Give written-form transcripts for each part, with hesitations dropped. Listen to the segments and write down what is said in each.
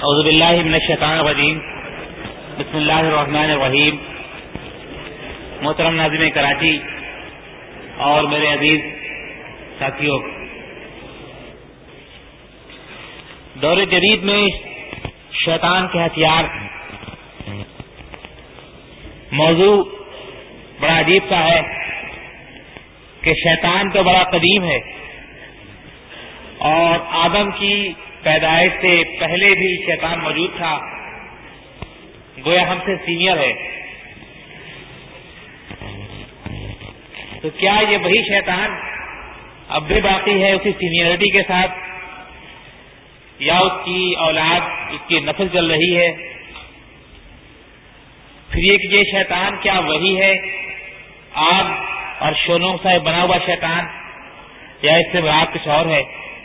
اعوذ باللہ من الشیطان الرجیم بسم اللہ الرحمن الرحیم. محترم ناظرین کراچی اور میرے عزیز ساتھیوں، دور جدید میں شیطان کے ہتھیار موضوع بڑا عجیب سا ہے کہ شیطان تو بڑا قدیم ہے اور آدم کی پیدائش سے پہلے بھی شیطان موجود تھا، گویا ہم سے سینئر ہے. تو کیا یہ وہی شیطان اب بھی باقی ہے اسی سینئرٹی کے ساتھ، یا اس کی اولاد، اس کی نسل چل رہی ہے؟ پھر یہ شیطان کیا وہی ہے آگ اور شولوں سے بنا ہوا شیطان، یا اس سے مراد کچھ اور ہے؟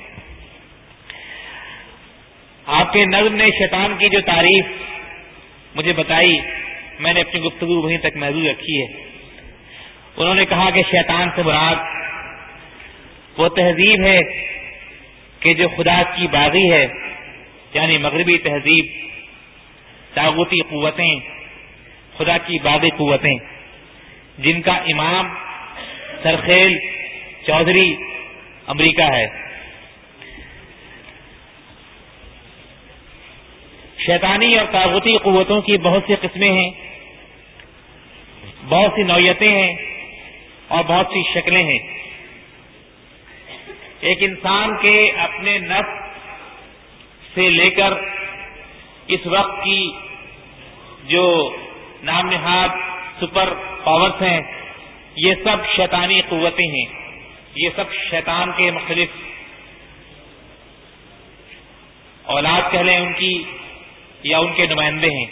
آپ کے نظم نے شیطان کی جو تعریف مجھے بتائی، میں نے اپنی گفتگو وہیں تک محدود رکھی ہے. انہوں نے کہا کہ شیطان سے مراد وہ تہذیب ہے کہ جو خدا کی باغی ہے، یعنی مغربی تہذیب، طاغوتی قوتیں، خدا کی باغی قوتیں، جن کا امام سرخیل چودھری امریکہ ہے. شیطانی اور طاغوتی قوتوں کی بہت سی قسمیں ہیں، بہت سی نوعیتیں ہیں اور بہت سی شکلیں ہیں. ایک انسان کے اپنے نفس سے لے کر اس وقت کی جو نام نہاد سپر پاورز ہیں، یہ سب شیطانی قوتیں ہیں. یہ سب شیطان کے مختلف اولاد کہہ لیں ان کی، یا ان کے نمائندے ہیں.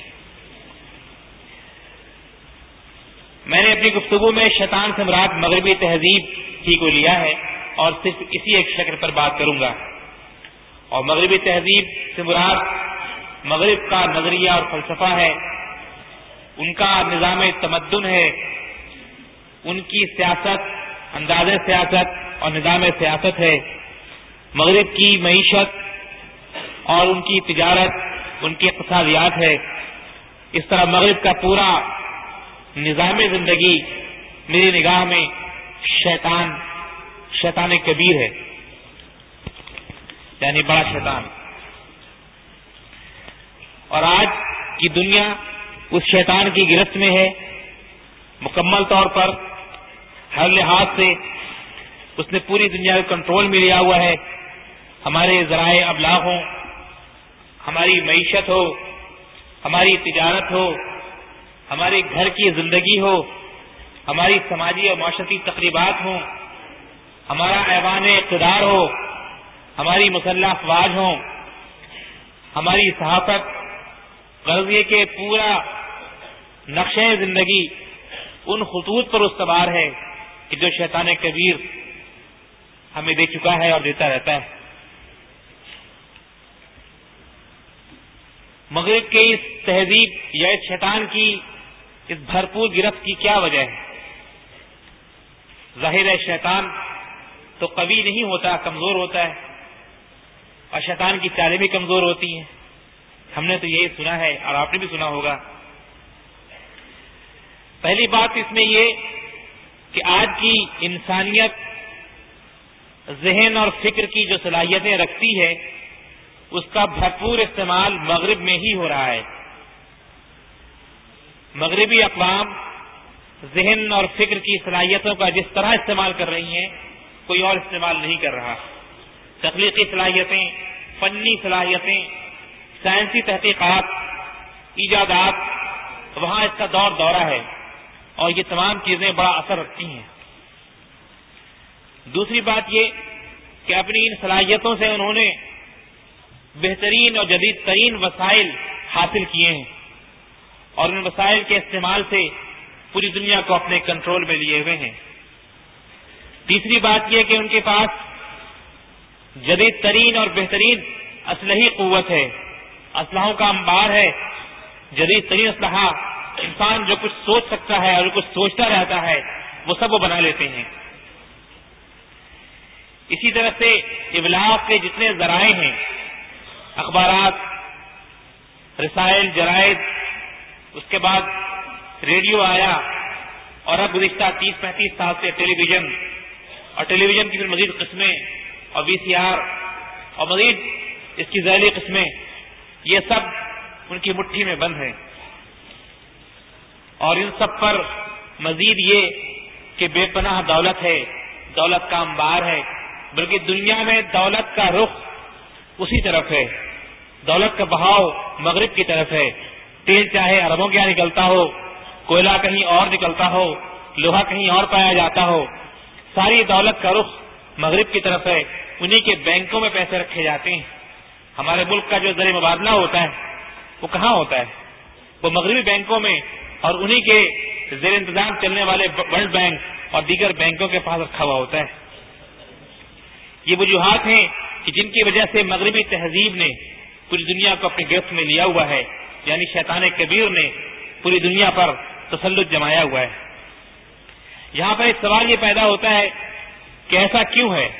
میں نے اپنی گفتگو میں شیطان سے مراد مغربی تہذیب ہی کو لیا ہے اور صرف اسی ایک شکل پر بات کروں گا. اور مغربی تہذیب سے مراد مغرب کا نظریہ اور فلسفہ ہے، ان کا نظام تمدن ہے، ان کی سیاست، انداز سیاست اور نظام سیاست ہے، مغرب کی معیشت اور ان کی تجارت، ان کی اقتصادیات ہے. اس طرح مغرب کا پورا نظام زندگی میری نگاہ میں شیطان کبیر ہے، یعنی بڑا شیطان. اور آج کی دنیا اس شیطان کی گرفت میں ہے مکمل طور پر. ہر لحاظ سے اس نے پوری دنیا کو کنٹرول میں لیا ہوا ہے. ہمارے ذرائع ابلاغ ہوں، ہماری معیشت ہو، ہماری تجارت ہو، ہماری گھر کی زندگی ہو، ہماری سماجی اور معاشرتی تقریبات ہوں، ہمارا ایوان اقتدار ہو، ہماری مسلح افواج ہوں، ہماری صحافت، غرض یہ کہ پورا نقشہ زندگی ان خطوط پر استوار ہے کہ جو شیطان کبیر ہمیں دے چکا ہے اور دیتا رہتا ہے. مغرب کے اس تہذیب یا اس شیطان کی اس بھرپور گرفت کی کیا وجہ ہے؟ ظاہر ہے شیطان تو قوی نہیں ہوتا، کمزور ہوتا ہے، اور شیطان کی چالیں بھی کمزور ہوتی ہیں. ہم نے تو یہی سنا ہے اور آپ نے بھی سنا ہوگا. پہلی بات اس میں یہ کہ آج کی انسانیت ذہن اور فکر کی جو صلاحیتیں رکھتی ہے اس کا بھرپور استعمال مغرب میں ہی ہو رہا ہے. مغربی اقوام ذہن اور فکر کی صلاحیتوں کا جس طرح استعمال کر رہی ہیں کوئی اور استعمال نہیں کر رہا. تخلیقی صلاحیتیں، فنی صلاحیتیں، سائنسی تحقیقات، ایجادات، وہاں اس کا دورہ ہے اور یہ تمام چیزیں بڑا اثر رکھتی ہیں. دوسری بات یہ کہ اپنی ان صلاحیتوں سے انہوں نے بہترین اور جدید ترین وسائل حاصل کیے ہیں اور ان وسائل کے استعمال سے پوری دنیا کو اپنے کنٹرول میں لیے ہوئے ہیں. تیسری بات یہ کہ ان کے پاس جدید ترین اور بہترین اسلحی قوت ہے، اسلحوں کا انبار ہے، جدید ترین اسلحہ. انسان جو کچھ سوچ سکتا ہے اور جو کچھ سوچتا رہتا ہے وہ سب وہ بنا لیتے ہیں. اسی طرح سے ابلاغ کے جتنے ذرائع ہیں، اخبارات، رسائل، جرائد، اس کے بعد ریڈیو آیا، اور اب گزشتہ 30-35 سال سے ٹیلی ویژن، اور ٹیلی ویژن کی پھر مزید قسمیں، اور VCR، اور مزید اس کی ذیلی قسمیں، یہ سب ان کی مٹھی میں بند ہیں. اور ان سب پر مزید یہ کہ بے پناہ دولت ہے، دولت کا انبار ہے، بلکہ دنیا میں دولت کا رخ اسی طرف ہے، دولت کا بہاؤ مغرب کی طرف ہے. تیل چاہے اربوں کیا نکلتا ہو، کوئلہ کہیں اور نکلتا ہو، لوہا کہیں اور پایا جاتا ہو، ساری دولت کا رخ مغرب کی طرف ہے. انہی کے بینکوں میں پیسے رکھے جاتے ہیں. ہمارے ملک کا جو زر مبادلہ ہوتا ہے وہ کہاں ہوتا ہے؟ وہ مغربی بینکوں میں، اور انہی کے زیر انتظام چلنے والے ورلڈ بینک اور دیگر بینکوں کے پاس رکھا ہوا ہوتا ہے. یہ وجوہات ہیں کہ جن کی وجہ سے مغربی تہذیب نے پوری دنیا کو اپنی گرفت میں لیا ہوا ہے، یعنی شیطان کبیر نے پوری دنیا پر تسلط جمایا ہوا ہے. یہاں پر ایک سوال یہ پیدا ہوتا ہے کہ ایسا کیوں ہے؟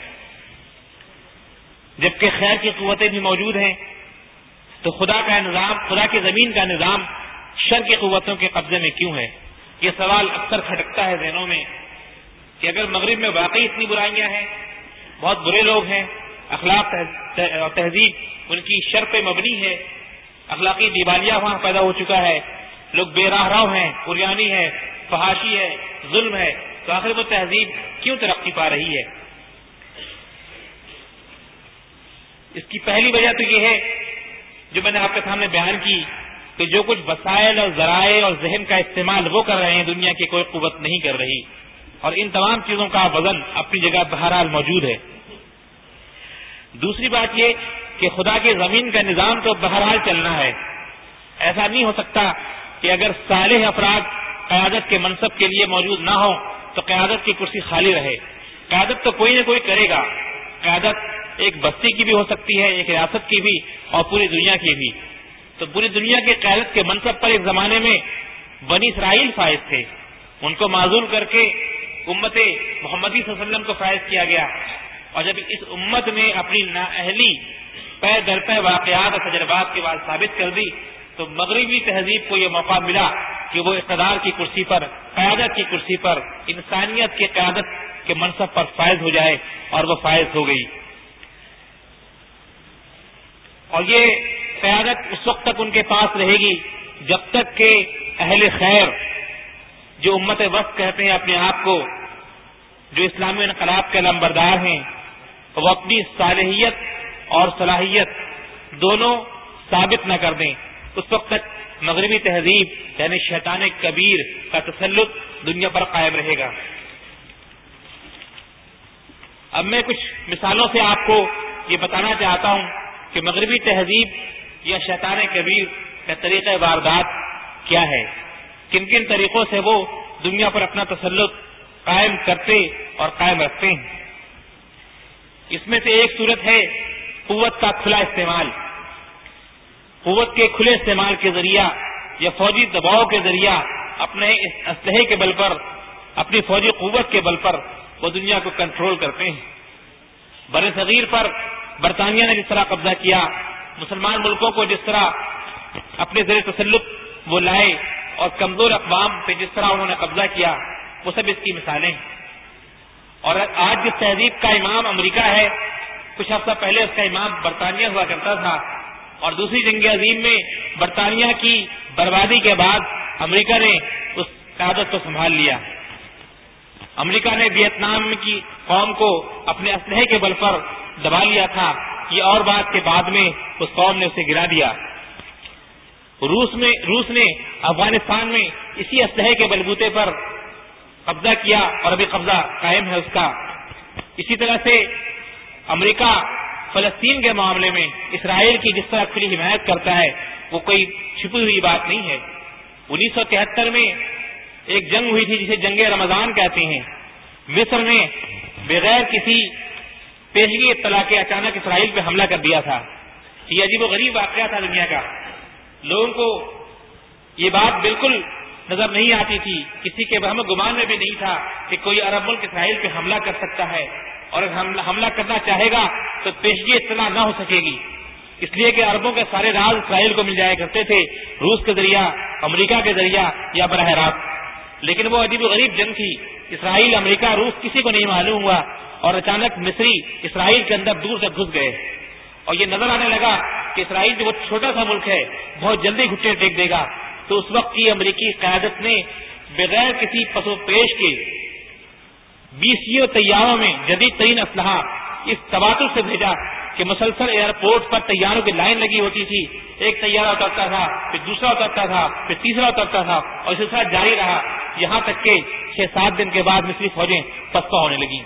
جبکہ خیر کی قوتیں بھی موجود ہیں تو خدا کا نظام، خدا کی زمین کا نظام شر کی قوتوں کے قبضے میں کیوں ہے؟ یہ سوال اکثر کھٹکتا ہے ذہنوں میں کہ اگر مغرب میں واقعی اتنی برائیاں ہیں، بہت برے لوگ ہیں، اخلاق اور تہذیب ان کی شر پہ مبنی ہے، اخلاقی دیوالیہ وہاں پیدا ہو چکا ہے، لوگ بے راہ رو ہیں، عریانی ہے، فحاشی ہے، ظلم ہے، تو آخر وہ تہذیب کیوں ترقی پا رہی ہے؟ اس کی پہلی وجہ تو یہ ہے جو میں نے آپ کے سامنے بیان کی کہ جو کچھ وسائل اور ذرائع اور ذہن کا استعمال وہ کر رہے ہیں دنیا کی کوئی قوت نہیں کر رہی، اور ان تمام چیزوں کا وزن اپنی جگہ بہرحال موجود ہے. دوسری بات یہ کہ خدا کی زمین کا نظام تو بہرحال چلنا ہے. ایسا نہیں ہو سکتا کہ اگر صالح افراد قیادت کے منصب کے لیے موجود نہ ہوں تو قیادت کی کرسی خالی رہے. قیادت تو کوئی نہ کوئی کرے گا. قیادت ایک بستی کی بھی ہو سکتی ہے، ایک ریاست کی بھی، اور پوری دنیا کی بھی. تو پوری دنیا کی قیادت کے منصب پر ایک زمانے میں بنی اسرائیل فائز تھے، ان کو معزول کر کے امت محمدی صلی اللہ علیہ وسلم کو فائز کیا گیا. اور جب اس امت نے اپنی نااہلی پے در پے واقعات اور تجربات کے بعد ثابت کر دی تو مغربی تہذیب کو یہ موقع ملا کہ وہ اقتدار کی کرسی پر، قیادت کی کرسی پر، انسانیت کی قیادت کے منصب پر فائز ہو جائے، اور وہ فائز ہو گئی. اور یہ قیادت اس وقت تک ان کے پاس رہے گی جب تک کہ اہل خیر جو امت وسط کہتے ہیں اپنے آپ کو، جو اسلامی انقلاب کے لمبردار ہیں، وہ اپنی صالحیت اور صلاحیت دونوں ثابت نہ کر دیں. اس وقت تک مغربی تہذیب یعنی شیطان کبیر کا تسلط دنیا پر قائم رہے گا. اب میں کچھ مثالوں سے آپ کو یہ بتانا چاہتا ہوں کہ مغربی تہذیب یا شیطان کبیر کا طریقہ واردات کیا ہے، کن کن طریقوں سے وہ دنیا پر اپنا تسلط قائم کرتے اور قائم رکھتے ہیں. اس میں سے ایک صورت ہے قوت کا کھلا استعمال. قوت کے کھلے استعمال کے ذریعہ یا فوجی دباؤ کے ذریعہ اپنے اسلحے کے بل پر، اپنی فوجی قوت کے بل پر وہ دنیا کو کنٹرول کرتے ہیں. بر صغیر پر برطانیہ نے جس طرح قبضہ کیا، مسلمان ملکوں کو جس طرح اپنے زیر تسلط وہ لائے، اور کمزور اقوام پہ جس طرح انہوں نے قبضہ کیا، وہ سب اس کی مثالیں ہیں. اور آج جس تہذیب کا امام امریکہ ہے، کچھ عرصہ پہلے اس کا امام برطانیہ ہوا کرتا تھا. اور دوسری جنگ عظیم میں برطانیہ کی بربادی کے بعد امریکہ نے اس قیادت کو سنبھال لیا. امریکہ نے ویتنام کی قوم کو اپنے اسلحے کے بل پر دبا لیا تھا، یہ اور بات کے بعد میں اس قوم نے اسے گرا دیا. روس نے افغانستان میں اسی اسلحے کے بلبوتے پر قبضہ کیا اور ابھی قبضہ قائم ہے اس کا. اسی طرح سے امریکہ فلسطین کے معاملے میں اسرائیل کی جس طرح کھلی حمایت کرتا ہے وہ کوئی چھپی ہوئی بات نہیں ہے. 1973 میں ایک جنگ ہوئی تھی جسے جنگ رمضان کہتے ہیں. مصر نے بغیر کسی پیشگی اطلاع کے اچانک اسرائیل پہ حملہ کر دیا تھا. یہ عجیب و غریب واقعہ تھا دنیا کا. لوگوں کو یہ بات بالکل نظر نہیں آتی تھی، کسی کے وہم گمان میں بھی نہیں تھا کہ کوئی عرب ملک اسرائیل پہ حملہ کر سکتا ہے، اور اگر حملہ کرنا چاہے گا تو پیشگی اطلاع نہ ہو سکے گی. اس لیے کہ عربوں کے سارے راز اسرائیل کو مل جایا کرتے تھے، روس کے ذریعہ، امریکہ کے ذریعہ یا براہ راست۔ لیکن وہ عجیب و غریب جنگ تھی، اسرائیل، امریکہ، روس کسی کو نہیں معلوم ہوا، اور اچانک مصری اسرائیل کے اندر دور تک گھس گئے، اور یہ نظر آنے لگا کہ اسرائیل جو بہت چھوٹا سا ملک ہے بہت جلدی گھٹنے ٹیک دے گا۔ تو اس وقت کی امریکی قیادت نے بغیر کسی پس و پیش کے 20 طیاروں میں جدید ترین اسلحہ اس تبادل سے بھیجا کہ مسلسل ایئرپورٹ پر طیاروں کی لائن لگی ہوتی تھی، ایک طیارہ اترتا تھا، پھر دوسرا اترتا تھا، پھر تیسرا اترتا تھا، اور سلسلہ جاری رہا، یہاں تک کہ 6-7 دن کے بعد مصری فوجیں پسپا ہونے لگیں۔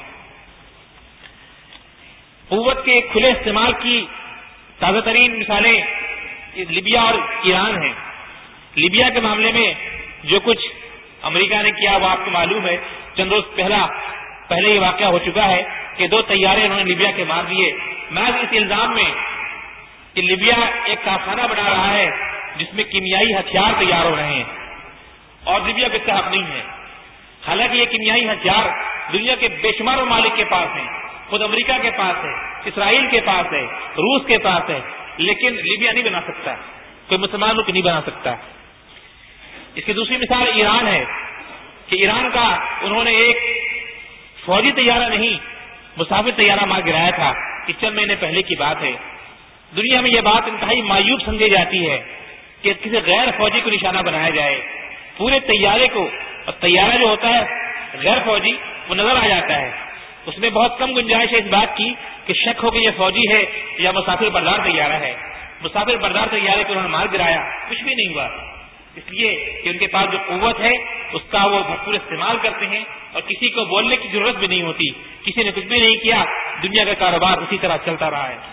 قوت کے کھلے استعمال کی تازہ ترین مثالیں لیبیا اور ایران ہیں۔ لیبیا کے معاملے میں جو کچھ امریکہ نے کیا وہ آپ کو معلوم ہے، چند روز پہلے یہ واقعہ ہو چکا ہے کہ 2 طیارے انہوں نے لیبیا کے مار دیے، محض اس الزام میں کہ لیبیا ایک کارخانہ بنا رہا ہے جس میں کیمیائی ہتھیار تیار ہو رہے ہیں، اور لیبیا کا اتحاد نہیں ہے۔ حالانکہ یہ کیمیائی ہتھیار دنیا کے بے شمار ممالک کے پاس ہیں، خود امریکہ کے پاس ہے، اسرائیل کے پاس ہے، روس کے پاس ہے، لیکن لیبیا نہیں بنا سکتا، کوئی مسلمان ملک نہیں بنا سکتا۔ اس کی دوسری مثال ایران ہے کہ ایران کا انہوں نے ایک فوجی طیارہ نہیں مسافر طیارہ مار گرایا تھا، یہ چند مہینے پہلے کی بات ہے۔ دنیا میں یہ بات انتہائی مایوب سمجھی جاتی ہے کہ کسی غیر فوجی کو نشانہ بنایا جائے، پورے طیارے کو، اور طیارہ جو ہوتا ہے غیر فوجی وہ نظر آ جاتا ہے، اس میں بہت کم گنجائش ہے اس بات کی کہ شک ہو کہ یہ فوجی ہے یا مسافر بردار طیارہ ہے۔ مسافر بردار طیارے کو انہوں نے مار گرایا، کچھ بھی نہیں ہوا، اس لیے کہ ان کے پاس جو قوت ہے اس کا وہ بھرپور استعمال کرتے ہیں، اور کسی کو بولنے کی ضرورت بھی نہیں ہوتی، کسی نے کچھ بھی نہیں کیا، دنیا کا کاروبار اسی طرح چلتا رہا ہے۔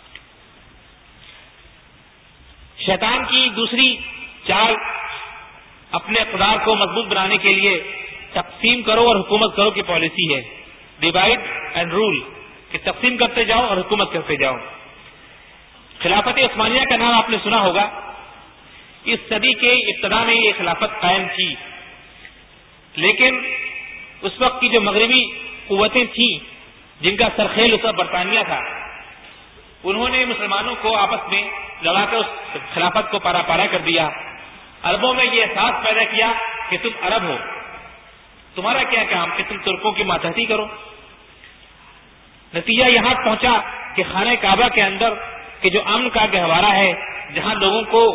شیطان کی دوسری چال اپنے اقدار کو مضبوط بنانے کے لیے تقسیم کرو اور حکومت کرو کی پالیسی ہے، ڈیوائڈ اینڈ رول، کہ تقسیم کرتے جاؤ اور حکومت کرتے جاؤ۔ خلافت عثمانیہ کا نام آپ نے سنا ہوگا، اس صدی کے ابتدا میں یہ خلافت قائم تھی، لیکن اس وقت کی جو مغربی قوتیں تھیں جن کا سرخیل اس وقت برطانیہ تھا، انہوں نے مسلمانوں کو آپس میں لڑا کر اس خلافت کو پارا پارا کر دیا۔ عربوں میں یہ احساس پیدا کیا کہ تم عرب ہو، تمہارا کیا کام کہ تم ترکوں کی ماتحتی کرو۔ نتیجہ یہاں پہنچا کہ خانہ کعبہ کے اندر کہ جو امن کا گہوارہ ہے، جہاں لوگوں کو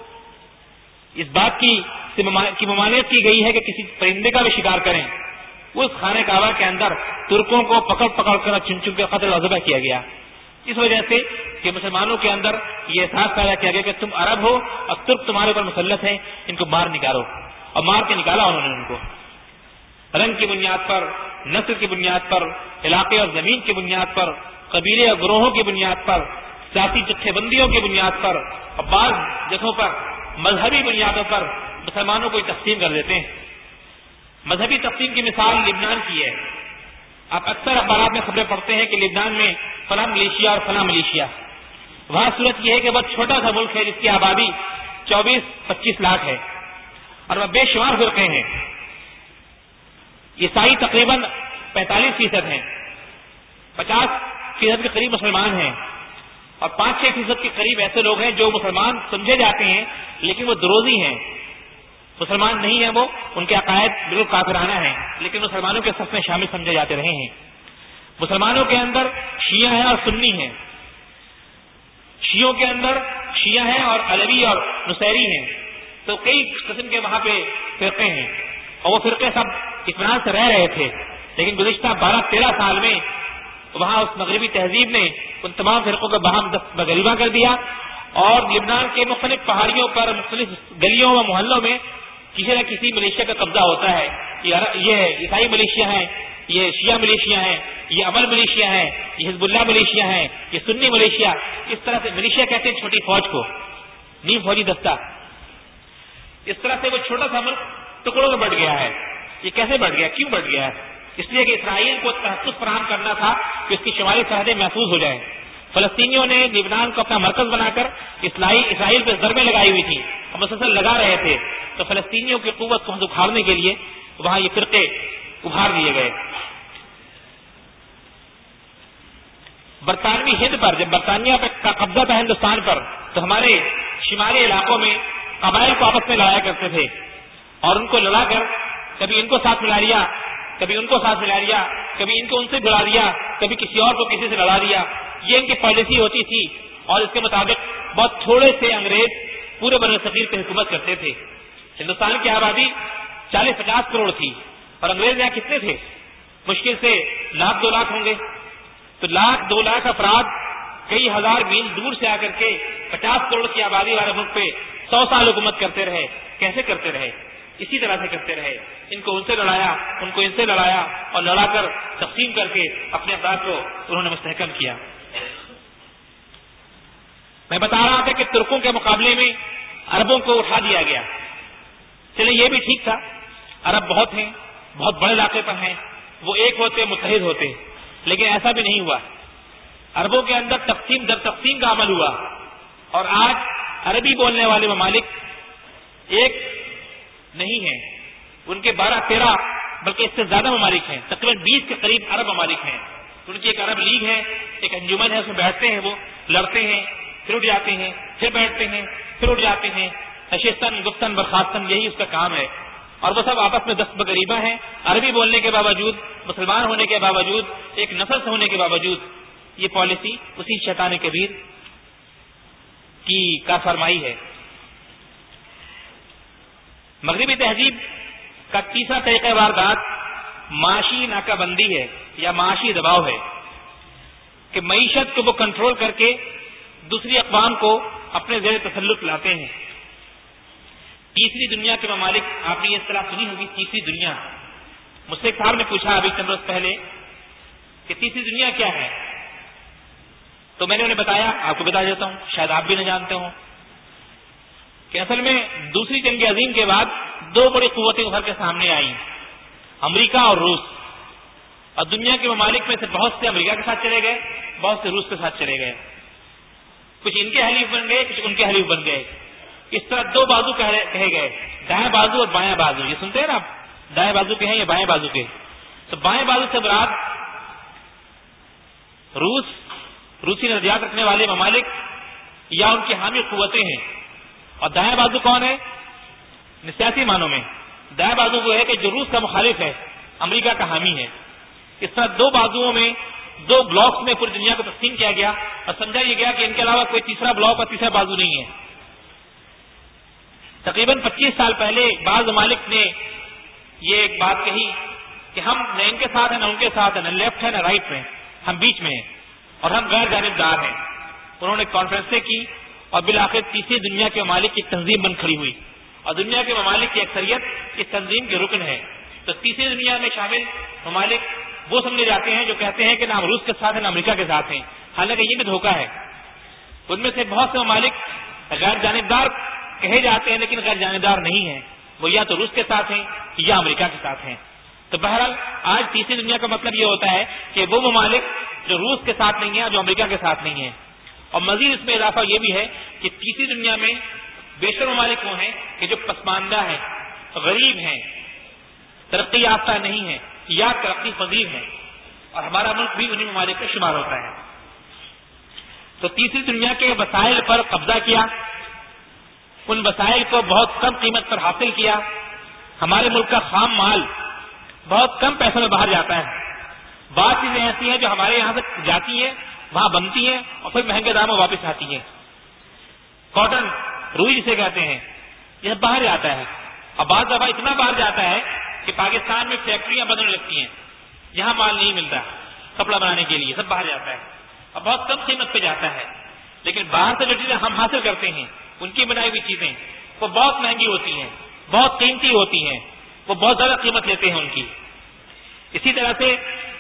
اس بات کی ممانعت کی گئی ہے کہ کسی پرندے کا بھی شکار کریں، اس خانہ کعبہ کے اندر ترکوں کو پکڑ پکڑ کر چن چن کے قتل و ذبح کیا گیا، اس وجہ سے کہ مسلمانوں کے اندر یہ احساس پیدا کیا گیا کہ تم عرب ہو اور ترک تمہارے اوپر مسلط ہیں، ان کو مار نکالو، اور مار کے نکالا انہوں نے ان کو، رنگ کی بنیاد پر، نسل کی بنیاد پر، علاقے اور زمین کی بنیاد پر، قبیلے اور گروہوں کی بنیاد پر، سیاسی جتھے بندیوں کی بنیاد پر، اور بعض جگہوں پر مذہبی بنیادوں پر مسلمانوں کو تقسیم کر دیتے ہیں۔ مذہبی تقسیم کی مثال لبنان کی ہے۔ آپ اکثر اخبارات میں خبریں پڑھتے ہیں کہ لبنان میں فلاں ملیشیا اور فلاں ملیشیا، وہاں صورت یہ ہے کہ بہت چھوٹا سا ملک ہے جس کی آبادی 24-25 لاکھ ہے، اور وہ بے شمار فرقے ہیں۔ عیسائی تقریباً 45% ہیں، 50% کے قریب مسلمان ہیں، اور 5-6% کے قریب ایسے لوگ ہیں جو مسلمان سمجھے جاتے ہیں لیکن وہ دروزی ہیں، مسلمان نہیں ہیں، وہ ان کے عقائد بالکل کافرانہ ہیں، لیکن مسلمانوں کے صف میں شامل سمجھے جاتے رہے ہیں۔ مسلمانوں کے اندر شیعہ ہیں اور سنی ہیں، شیعوں کے اندر شیعہ ہیں اور علوی اور نصیری ہیں، تو کئی قسم کے وہاں پہ فرقے ہیں، اور وہ فرقے سب اطمینان سے رہ رہے تھے، لیکن گزشتہ 12-13 سال میں وہاں اس مغربی تہذیب نے ان تمام فرقوں کو باہم بغریبہ کر دیا، اور لبنان کے مختلف پہاڑیوں پر، مختلف گلیوں و محلوں میں کسی نہ کسی ملیشیا کا قبضہ ہوتا ہے۔ یہ عیسائی ملیشیا ہیں، یہ شیعہ ملیشیا ہیں، یہ امر ملیشیا ہیں، یہ حزب اللہ ملیشیا ہیں، یہ سنی ملیشیا، اس طرح سے ملیشیا کہتے ہیں چھوٹی فوج کو، نیم فوجی دستہ۔ اس طرح سے وہ چھوٹا سا ملک ٹکڑوں میں بٹ گیا ہے۔ یہ کیسے بٹ گیا، کیوں بٹ گیا ہے؟ اس لیے کہ اسرائیل کو تحفظ فراہم کرنا تھا کہ اس کی شمالی سرحدیں محفوظ ہو جائیں۔ فلسطینیوں نے لبنان کو اپنا مرکز بنا کر اسرائیل پہ ضربیں لگائی ہوئی تھی اور مسلسل لگا رہے تھے، تو فلسطینیوں کی قوت کو اکھاڑنے کے لیے وہاں یہ فرقے ابھار دیے گئے۔ برطانوی ہند پر، جب برطانیہ کا قبضہ تھا ہندوستان پر، تو ہمارے شمالی علاقوں میں قبائل کو آپس میں لڑایا کرتے تھے، اور ان کو لڑا کر کبھی ان کو ساتھ ملا لیا، کبھی ان کو ساتھ ملا لیا، کبھی ان کو ان سے بلا دیا، کبھی کسی اور کو کسی سے لڑا دیا. یہ ان کی پالیسی ہوتی تھی، اور اس کے مطابق بہت تھوڑے سے انگریز پورے بر صغیر پہ حکومت کرتے تھے. ہندوستان کی آبادی 40-50 کروڑ تھی، اور انگریز یہاں کتنے تھے؟ مشکل سے 1,00,000-2 لاکھ ہوں گے. تو 1,00,000-2 لاکھ افراد کئی ہزار میل دور سے آ کر کے 50 کروڑ کی آبادی والے ملک پہ 100 سال حکومت کرتے رہے. کیسے کرتے رہے؟ اسی طرح سے کرتے رہے. ان کو ان سے لڑایا، ان کو ان سے لڑایا، اور لڑا کر تقسیم کر کے اپنے افراد کو انہوں نے مستحکم کیا. میں بتا رہا تھا کہ ترکوں کے مقابلے میں عربوں کو اٹھا دیا گیا. چلے یہ بھی ٹھیک تھا، عرب بہت ہیں، بہت بڑے علاقے پر ہیں، وہ ایک ہوتے متحد ہوتے، لیکن ایسا بھی نہیں ہوا. عربوں کے اندر تقسیم در تقسیم کا عمل ہوا، اور آج عربی بولنے والے ممالک ایک نہیں ہیں، ان کے 12-13 بلکہ اس سے زیادہ ممالک ہیں. تقریباً 20 کے قریب عرب ممالک ہیں. ان کی ایک عرب لیگ ہے، ایک انجمن ہے، اس میں بیٹھتے ہیں، وہ لڑتے ہیں، پھر اٹھ جاتے ہیں، پھر بیٹھتے ہیں، پھر اٹھ جاتے ہیں. نشستن گفتن برخاستن، یہی اس کا کام ہے. اور وہ سب آپس میں دست بغریبہ ہیں. عربی بولنے کے باوجود، مسلمان ہونے کے باوجود، ایک نسل سے ہونے کے باوجود، یہ پالیسی اسی شیطان کبیر کی کا فرمائی ہے. مغربی تہذیب کا تیسرا طریقہ واردات معاشی ناکہ بندی ہے یا معاشی دباؤ ہے، کہ معیشت کو وہ کنٹرول کر کے دوسری اقوام کو اپنے زیر تسلط لاتے ہیں. تیسری دنیا کے ممالک، آپ نے یہ اصطلاح سنی ہوگی، تیسری دنیا. مجھ سے ایک صاحب نے پوچھا ابھی چند روز پہلے کہ تیسری دنیا کیا ہے، تو میں نے انہیں بتایا، آپ کو بتا دیتا ہوں، شاید آپ بھی نہ جانتے ہوں، کہ اصل میں دوسری جنگ عظیم کے بعد 2 بڑی قوتیں ابھر کے سامنے آئیں، امریکہ اور روس. اور دنیا کے ممالک میں سے بہت سے امریکہ کے ساتھ چلے گئے، بہت سے روس کے ساتھ چلے گئے. کچھ ان کے حلیف بن گئے، کچھ ان کے حلیف بن گئے. اس طرح 2 بازو کہے گئے، دائیں بازو اور بائیں بازو. یہ سنتے ہیں نا آپ، دائیں بازو کے ہیں یا بائیں بازو کے؟ تو بائیں بازو سے مراد روسی نظریات رکھنے والے ممالک یا ان کی حامی قوتیں ہیں. اور دائیں بازو کون ہے؟ سیاسی معنوں میں دائیں بازو وہ ہے کہ جو روس کا مخالف ہے، امریکہ کا حامی ہے. اس طرح 2 بازوؤں میں، 2 بلاکس میں پوری دنیا کو تقسیم کیا گیا، اور سمجھا یہ گیا کہ ان کے علاوہ کوئی تیسرا بلاک اور تیسرا بازو نہیں ہے. تقریباً 25 سال پہلے بعض ممالک نے یہ ایک بات کہی کہ ہم نہ ان کے ساتھ ہیں، نہ ان کے ساتھ ہیں، نہ لیفٹ ہے نہ رائٹ میں، ہم بیچ میں ہیں، اور ہم غیر جانبدار ہیں. انہوں نے کانفرنسیں کی، اور بالآخر تیسری دنیا کے ممالک کی تنظیم بن کھڑی ہوئی، اور دنیا کے ممالک کی اکثریت اس تنظیم کے رکن ہے. تو تیسری دنیا میں شامل ممالک وہ سمجھے جاتے ہیں جو کہتے ہیں کہ نہ ہم روس کے ساتھ ہیں نہ امریکہ کے ساتھ ہیں، حالانکہ یہ بھی دھوکہ ہے. ان میں سے بہت سے ممالک غیر جانبدار کہے جاتے ہیں، لیکن غیر جانبدار نہیں ہیں، وہ یا تو روس کے ساتھ ہیں یا امریکہ کے ساتھ ہیں. تو بہرحال آج تیسری دنیا کا مطلب یہ ہوتا ہے کہ وہ ممالک جو روس کے ساتھ نہیں ہیں، جو امریکہ کے ساتھ نہیں ہیں. اور مزید اس میں اضافہ یہ بھی ہے کہ تیسری دنیا میں بیشتر ممالک وہ ہیں کہ جو پسماندہ ہیں، غریب ہیں، ترقی یافتہ نہیں ہیں یا ترقی پذیر ہیں، اور ہمارا ملک بھی انہی ممالک میں شمار ہوتا ہے. تو تیسری دنیا کے وسائل پر قبضہ کیا، ان وسائل کو بہت کم قیمت پر حاصل کیا. ہمارے ملک کا خام مال بہت کم پیسوں میں باہر جاتا ہے. بعض چیزیں ایسی ہیں جو ہمارے یہاں سے جاتی ہیں، وہاں بنتی ہیں، اور پھر مہنگے داموں میں واپس آتی ہیں. کاٹن، روئی جسے کہتے ہیں، یہ باہر جاتا ہے، اور بعض دفعہ اتنا باہر جاتا ہے کہ پاکستان میں فیکٹریاں بننے لگتی ہیں، یہاں مال نہیں ملتا کپڑا بنانے کے لیے، سب باہر جاتا ہے اور بہت کم قیمت پہ جاتا ہے. لیکن باہر سے جو چیزیں ہم حاصل کرتے ہیں، ان کی بنائی ہوئی چیزیں، وہ بہت مہنگی ہوتی ہیں، بہت قیمتی ہوتی ہیں، وہ بہت زیادہ قیمت لیتے ہیں ان کی. اسی طرح سے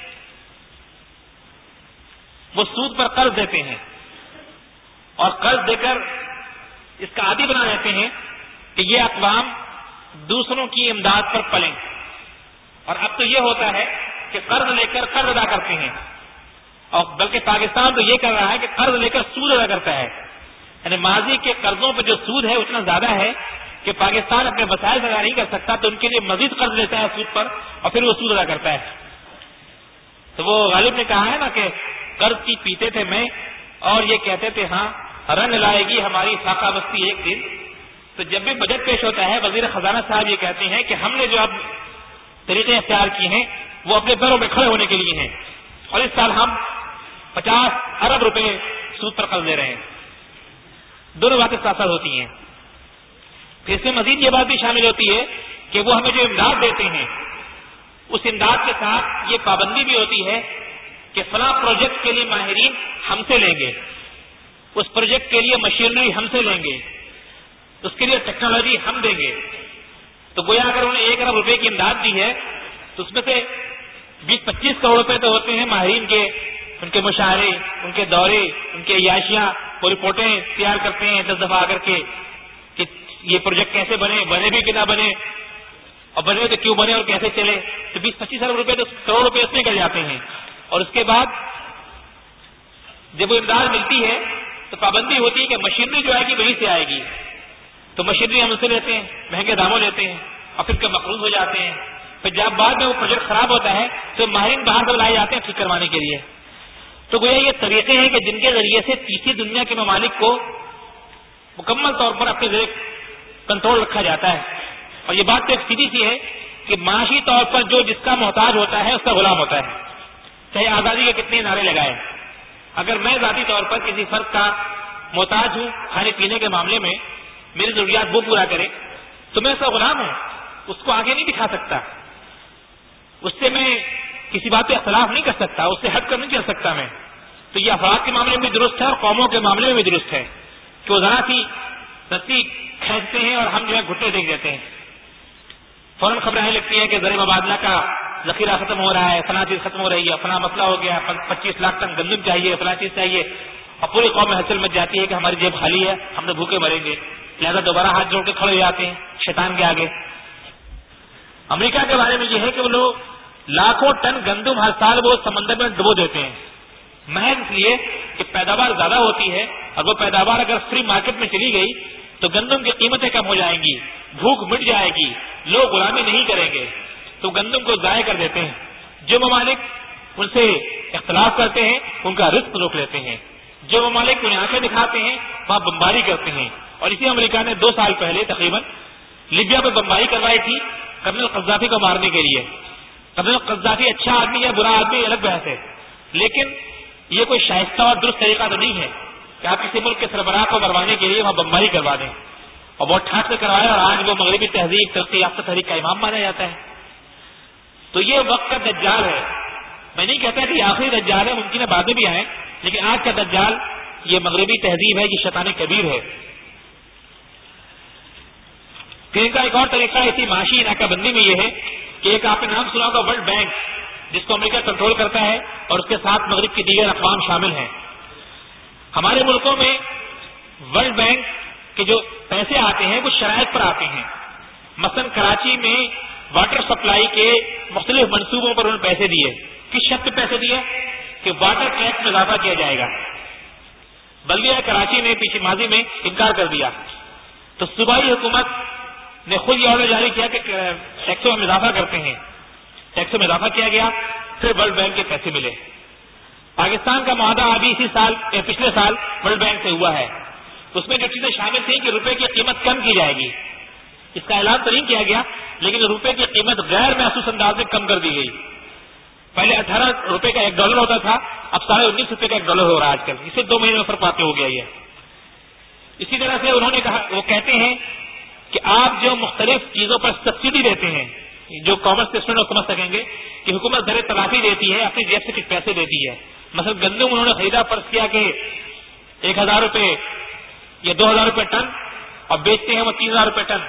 وہ سود پر قرض دیتے ہیں، اور قرض دے کر اس کا عادی بنا دیتے ہیں کہ یہ اقوام دوسروں کی امداد پر پلیں. اور اب تو یہ ہوتا ہے کہ قرض لے کر قرض ادا کرتے ہیں، اور بلکہ پاکستان تو یہ کر رہا ہے کہ قرض لے کر سود ادا کرتا ہے. یعنی ماضی کے قرضوں پہ جو سود ہے اتنا زیادہ ہے کہ پاکستان اپنے وسائل ادا نہیں کر سکتا، تو ان کے لیے مزید قرض لیتا ہے سود پر، اور پھر وہ سود ادا کرتا ہے. تو وہ غالب نے کہا ہے نا کہ قرض کی پیتے تھے میں، اور یہ کہتے تھے ہاں رن لائے گی ہماری فاقہ بستی ایک دن. تو جب بھی بجٹ پیش ہوتا ہے وزیر خزانہ صاحب یہ کہتے ہیں کہ ہم نے جو اب طریقے اختیار کیے ہیں وہ اپنے پیروں پہ کھڑے ہونے کے لیے ہیں، اور اس سال ہم 50 ارب روپے سود پر قرض لے رہے ہیں. دونوں باتیں ساتھ ساتھ ہوتی ہیں. پھر اس میں مزید یہ بات بھی شامل ہوتی ہے کہ وہ ہمیں جو امداد دیتے ہیں اس امداد کے ساتھ یہ پابندی بھی ہوتی ہے کہ فلاں پروجیکٹ کے لیے ماہرین ہم سے لیں گے، اس پروجیکٹ کے لیے مشینری ہم سے لیں گے، اس کے لیے ٹیکنالوجی ہم دیں گے. تو گویا اگر انہوں نے 1 ارب روپے کی امداد دی ہے تو اس میں سے 20-25 کروڑ روپے تو ہوتے ہیں ماہرین کے، ان کے مشاہرے، ان کے دورے، ان کے عیاشیاں، وہ رپورٹیں تیار کرتے ہیں 10 دفعہ آ کر کے کہ یہ پروجیکٹ کیسے بنے بھی کہ نہ بنے، اور بنے تو کیوں بنے اور کیسے چلے. تو 20-25 ارب روپے تو کروڑ روپے اس میں گر جاتے ہیں. اور اس کے بعد جب وہ امداد ملتی ہے تو پابندی ہوتی ہے کہ مشینری جو آئے گی وہیں سے آئے گی. تو مشینری ہم سے لیتے ہیں، مہنگے داموں لیتے ہیں، اور پھر کے مقروض ہو جاتے ہیں. پھر جب بعد میں وہ پروجیکٹ خراب ہوتا ہے تو ماہرین باہر سے لائے جاتے ہیں ٹھیک کروانے کے لیے. تو گویا یہ طریقے ہیں کہ جن کے ذریعے سے تیسری دنیا کے ممالک کو مکمل طور پر اپنے زیر کنٹرول رکھا جاتا ہے. اور یہ بات تو ایک سیدھی سی ہے کہ معاشی طور پر جو جس کا محتاج ہوتا ہے اس کا غلام ہوتا ہے، چاہے آزادی کے کتنے نعرے لگائے. اگر میں ذاتی طور پر کسی فرد کا محتاج ہوں کھانے پینے کے معاملے میں، میری ضروریات وہ پورا کرے، تو میں اس کا غلام ہوں، اس کو آگے نہیں دکھا سکتا، اس سے میں کسی بات پہ اختلاف نہیں کر سکتا، اس سے ہٹ کر نہیں چل سکتا میں. تو یہ افراد کے معاملے میں بھی درست ہے اور قوموں کے معاملے میں بھی درست ہے کہ وہ ذرا سی رسی کھینچتے ہیں اور ہم جو ہے گھٹنے دیکھ دیتے ہیں. فوراً خبریں آنے لگتی ہیں کہ زر مبادلہ کا ذخیرہ ختم ہو رہا ہے، فلاں چیز ختم ہو رہی ہے، فلاں مسئلہ ہو گیا، 25 لاکھ ٹن گندم چاہیے، فلاں چیز چاہیے، اور پوری قوم میں ہلچل مچ جاتی ہے کہ ہماری جیب خالی ہے، ہم نے بھوکے مریں گے. لہذا دوبارہ ہاتھ جوڑ کے کھڑے ہو جاتے ہیں شیطان کے آگے. امریکہ کے بارے میں یہ ہے کہ وہ لوگ لاکھوں ٹن گندم ہر سال وہ سمندر میں ڈبو دیتے ہیں، محض اس لیے کہ پیداوار زیادہ ہوتی ہے، اور وہ پیداوار اگر فری مارکیٹ میں چلی گئی تو گندم کی قیمتیں کم ہو جائیں گی، بھوک مٹ جائے گی، لوگ غلامی نہیں کریں گے، تو گندم کو ضائع کر دیتے ہیں. جو ممالک ان سے اختلاف کرتے ہیں ان کا رزق روک لیتے ہیں، جو ممالک انہیں آنکھیں دکھاتے ہیں وہاں بمباری کرتے ہیں. اور اسی امریکہ نے 2 سال پہلے تقریباً لیبیا پہ بمباری کروائی تھی کرنل قذافی کو مارنے کے لیے. کرنل قذافی اچھا آدمی یا برا آدمی الگ بحث ہے، لیکن یہ کوئی شائستہ اور درست طریقہ تو نہیں ہے کہ آپ کسی ملک کے سربراہ کو مروانے کے لیے وہاں بمباری کروا دیں. اور بہت ٹھاٹ سے کروایا، اور آج وہ مغربی تہذیب ترقی یافتہ تحریک کا امام مانا جاتا ہے. تو یہ وقت کا دجال ہے. میں نہیں کہتا کہ یہ آخری دجال ہے، ممکن ہے بعد میں بھی آئے، لیکن آج کا دجال یہ مغربی تہذیب ہے، یہ شیطان کبیر ہے. پھر ان کا ایک اور طریقہ اسی معاشی ناکہ بندی میں یہ ہے کہ ایک آپ نے نام سنا ہوگا ورلڈ بینک، جس کو امریکہ کنٹرول کرتا ہے اور اس کے ساتھ مغرب کی دیگر اقوام شامل ہیں. ہمارے ملکوں میں ورلڈ بینک کے جو پیسے آتے ہیں وہ شرائط پر آتے ہیں. مثلا کراچی میں واٹر سپلائی کے مختلف منصوبوں پر انہوں نے پیسے دیے. کس شرط پہ پیسے دیے؟ کہ واٹر ٹیکس میں اضافہ کیا جائے گا. بلدیہ کراچی نے پیچھے ماضی میں انکار کر دیا، تو صوبائی حکومت نے خود یہ آرڈر جاری کیا کہ ٹیکسوں میں اضافہ کرتے ہیں. ٹیکسوں میں اضافہ کیا گیا، پھر ورلڈ بینک کے پیسے ملے. پاکستان کا معاہدہ ابھی اسی سال پچھلے سال ورلڈ بینک سے ہوا ہے. اس میں جو چیزیں شامل تھیں کہ روپے کی قیمت کم کی جائے گی، اس کا اعلان تو نہیں کیا گیا، لیکن روپے کی قیمت غیر محسوس انداز میں کم کر دی گئی. پہلے 18 روپے کا $1 ہوتا تھا، اب 19.5 روپے کا $1 ہو رہا ہے آج کل. اسے 2 مہینے میں فرق پاتے ہو گیا. یہ اسی طرح سے انہوں نے کہا، وہ کہتے ہیں کہ آپ جو مختلف چیزوں پر سبسڈی دیتے ہیں، جو کامرس کے اسٹوڈنٹ سمجھ سکیں گے کہ حکومت زر تلافی دیتی ہے، اپنی جیب سے کچھ پیسے دیتی ہے. مثلا گندم انہوں نے خریدا، فرض کیا کہ 1000 روپے یا 2000 روپے ٹن، اور بیچتے ہیں وہ 3000 روپے ٹن،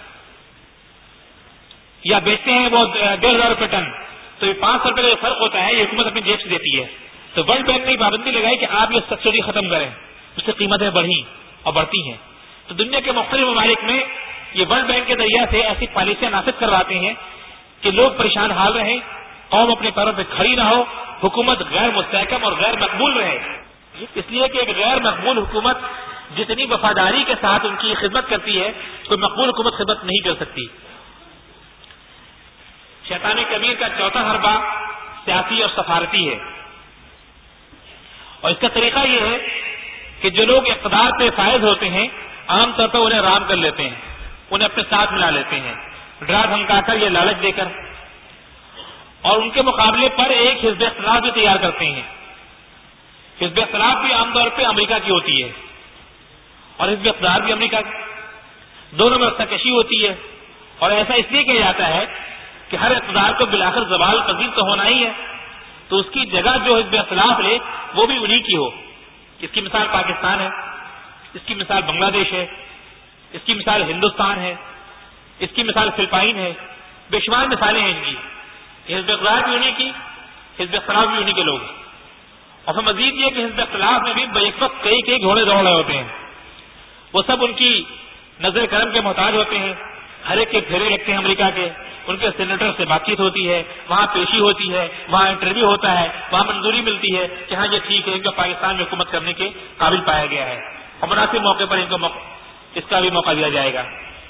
یا بیچتے ہیں وہ 1500 روپے ٹن. تو یہ 500 روپے کا جو فرق ہوتا ہے یہ حکومت اپنی جیب سے دیتی ہے. تو ورلڈ بینک نے پابندی لگائی کہ آپ یہ سبسڈی ختم کریں، اس سے قیمتیں بڑھی اور بڑھتی ہیں. تو دنیا کے مختلف ممالک میں یہ ورلڈ بینک کے ذریعے سے ایسی پالیسیاں نافذ کرواتے ہیں کہ لوگ پریشان حال رہیں، قوم اپنے پیروں پہ کھڑی نہ ہو، حکومت غیر مستحکم اور غیر مقبول رہے. اس لیے کہ ایک غیر مقبول حکومت جتنی وفاداری کے ساتھ ان کی خدمت کرتی ہے، کوئی مقبول حکومت خدمت نہیں کر سکتی. شیطان کبیر کا چوتھا حربہ سیاسی اور سفارتی ہے. اور اس کا طریقہ یہ ہے کہ جو لوگ اقتدار پہ فائز ہوتے ہیں عام طور پر انہیں رام کر لیتے ہیں، انہیں اپنے ساتھ ملا لیتے ہیں، ڈرا دھمکا کر یا لالچ دے کر، اور ان کے مقابلے پر ایک حزب اختلاف بھی تیار کرتے ہیں. حزب اختلاف بھی عام طور پہ امریکہ کی ہوتی ہے اور حزب اقتدار بھی امریکہ کی، دونوں میں رساکشی ہوتی ہے. اور ایسا اس لیے کیا جاتا ہے کہ ہر اقتدار کو بالآخر زوال پذیر تو ہونا ہی ہے، تو اس کی جگہ جو حزب اختلاف لے وہ بھی انہی کی ہو. اس کی مثال پاکستان ہے، اس کی مثال بنگلہ دیش ہے، اس کی مثال ہندوستان ہے، اس کی مثال فلپائن ہے، بے شمار مثالیں ہیں ان کی. حزب اقتدار بھی انہی کی، حزب اختلاف بھی انہی کے لوگ. اور پھر مزید یہ کہ حزب اختلاف میں بھی بیک وقت کئی گھوڑے دوڑ رہے ہوتے ہیں، وہ سب ان کی نظر کرم کے محتاج ہوتے ہیں، ہر ایک کے پھیرے لگتے ہیں امریکہ کے، ان کے سینیٹر سے بات چیت ہوتی ہے، وہاں پیشی ہوتی ہے، وہاں انٹرویو ہوتا ہے، وہاں منظوری ملتی ہے کہ ہاں یہ ٹھیک ہے، ان کو پاکستان میں حکومت کرنے کے قابل پایا گیا ہے، اور مناسب موقع پر ان کو اس کا بھی موقع دیا جائے گا.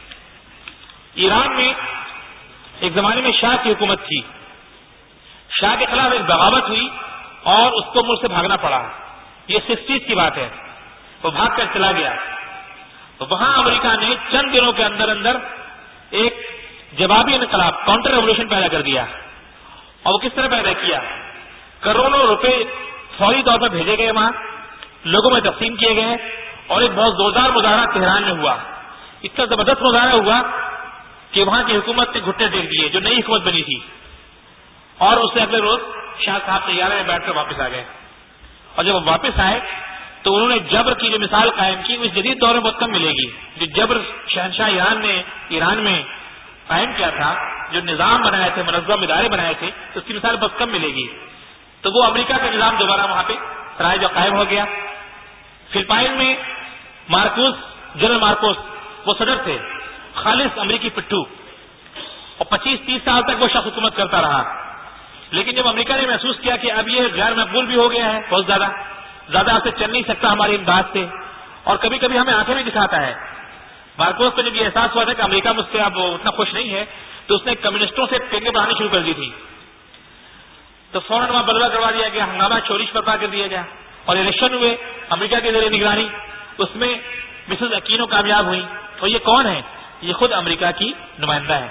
ایران میں ایک زمانے میں شاہ کی حکومت تھی، شاہ کے خلاف ایک بغاوت ہوئی اور اس کو ملک سے بھاگنا پڑا. یہ 60s کی بات ہے، وہ بھاگ کر چلا گیا. تو وہاں امریکہ نے چند دنوں کے اندر اندر ایک جوابی انقلاب، کاؤنٹر ریولیوشن پیدا کر دیا. اور وہ کس طرح پیدا کیا؟ کروڑوں روپے فوری طور پر بھیجے گئے، وہاں لوگوں میں تقسیم کیے گئے، اور ایک بہت زوردار مظاہرہ تہران میں ہوا. اتنا زبردست مظاہرہ ہوا کہ وہاں کی حکومت نے گھٹنے ٹیک دیے، جو نئی حکومت بنی تھی. اور اس سے اگلے روز شاہ صاحب طیارے میں بیٹھ کر واپس آ گئے. اور جب وہ واپس آئے تو انہوں نے جبر کی جو مثال قائم کی، اس جدید دور میں بہت کم ملے گی. جو جبر شہنشاہ ایران نے ایران میں قائم کیا تھا، جو نظام بنائے تھے، منظم ادارے بنائے تھے، اس کی مثال بہت کم ملے گی. تو وہ امریکہ کا نظام دوبارہ وہاں پہ رائج و قائم ہو گیا. فلپائن میں جنرل مارکوس وہ صدر تھے، خالص امریکی پٹھو، اور 25-30 سال تک وہ شخص حکومت کرتا رہا. لیکن جب امریکہ نے محسوس کیا کہ اب یہ غیر مقبول بھی ہو گیا ہے، بہت زیادہ آپ سے چل نہیں سکتا ہماری امداد سے، اور کبھی کبھی ہمیں آنکھیں بھی دکھاتا ہے. مارکوس کو جب یہ احساس ہوا تھا کہ امریکہ مجھ سے اب اتنا خوش نہیں ہے، تو اس نے کمیونسٹوں سے ٹینگیں بڑھانی شروع کر دی تھی. تو فوراً وہاں بلوا کروا دیا گیا، ہنگامہ چوریش برپا کر دیا گیا، اور الیکشن ہوئے امریکہ کے زیر نگرانی. اس میں مسز اکینو کامیاب ہوئی. تو یہ کون ہے؟ یہ خود امریکہ کی نمائندہ ہے.